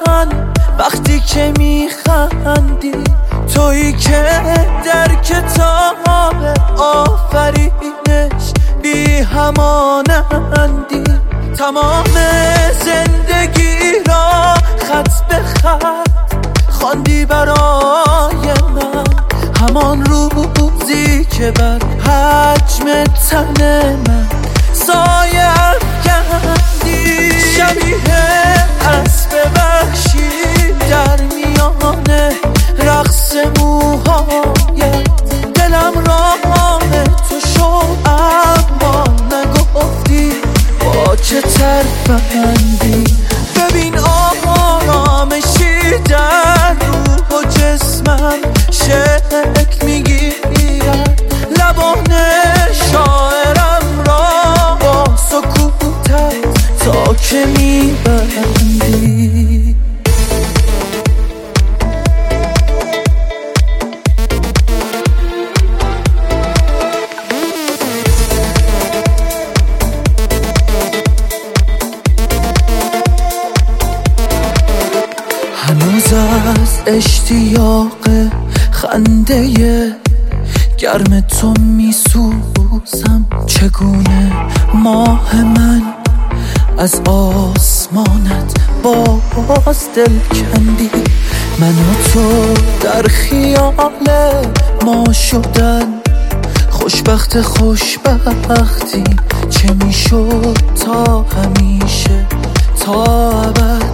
وقتی که میخندی، تویی که در کتاب آفرینش بی همانندی. تمام زندگی را خط به خط خواندی برای من، همان روزی که بر حجم تن من سایه افکندی. شبیه اسب وحشی در میان رقص موهایت، دلم رام تو شد اما نگفتی با چه ترفندی. ببین آرامشی در روح و جسمم شکل میگیرد، لبان شاعرم را با سکوتت تا که میبندی. هنوز از اشتیاق خنده گرم تو میسوزم. چگونه ماه من از آسمانت باز دل کندی. من و تو در خیال ما شدن خوشبختی چه میشد تا همیشه تا ابد.